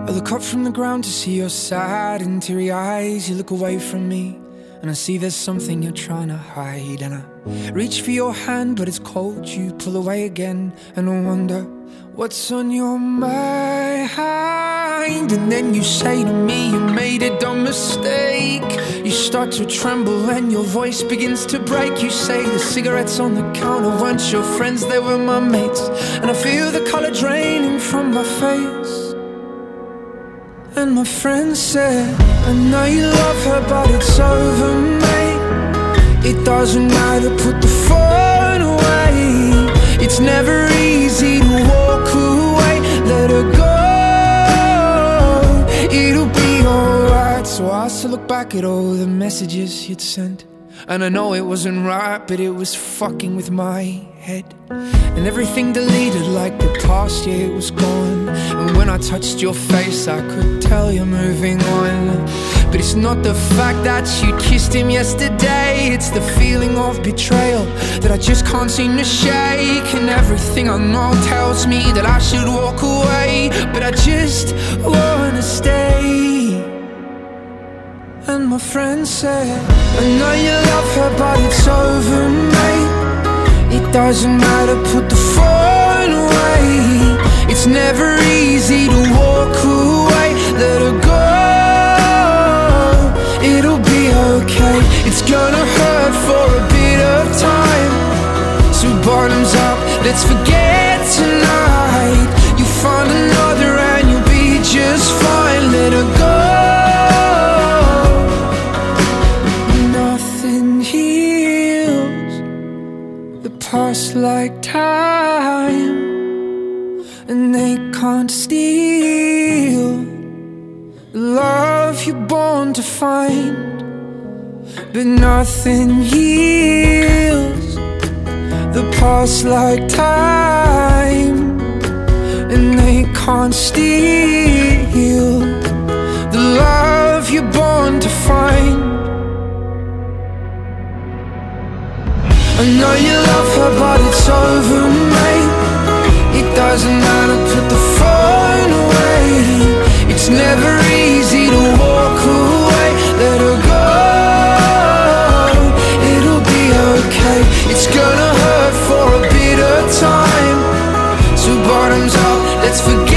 I look up from the ground to see your sad and teary eyes. You look away from me and I see there's something you're trying to hide. And I reach for your hand but it's cold. You pull away again and I wonder what's on your mind. And then you say to me you made a dumb mistake. You start to tremble and your voice begins to break. You say the cigarettes on the counter weren't your friends, they were my mates. And I feel the color draining from my face. And my friend said, I know you love her but it's over, mate. It doesn't matter, put the phone away. It's never easy to walk away. Let her go, it'll be alright. So I still look back at all the messages you'd sent, and I know it wasn't right, but it was fucking with my head. And everything deleted like the past, yeah, it was gone. And when I touched your face I could tell you're moving on. But it's not the fact that you kissed him yesterday, it's the feeling of betrayal that I just can't seem to shake. And everything I know tells me that I should walk away, but I just wanna stay. And my friend said, I know you love her but it's over, mate. It doesn't matter, put the phone away. It's never easy to walk away. Let her go, it'll be okay. It's gonna hurt for a bit of time. So bottoms up, let's forget tonight. You find another and you'll be just fine. Let her go. Past like time, and they can't steal the love you're born to find. But nothing heals the past like time, and they can't steal the love you're born to find. I know you love her but it's over, mate. It doesn't matter, put the phone away. It's never easy to walk away. Let her go, it'll be okay. It's gonna hurt for a bit of time. So bottoms up, let's forget